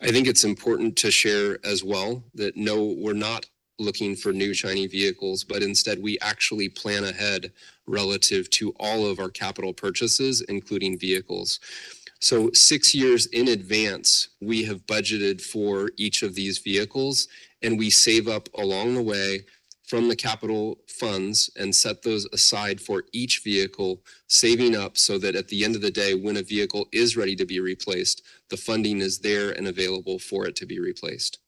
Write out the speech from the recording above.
I think it's important to share as well that no, we're not looking for new shiny vehicles, but instead we actually plan ahead relative to all of our capital purchases, including vehicles. So 6 years in advance, we have budgeted for each of these vehicles, and we save up along the way from the capital funds and set those aside for each vehicle, saving up so that at the end of the day, when a vehicle is ready to be replaced, the funding is there and available for it to be replaced.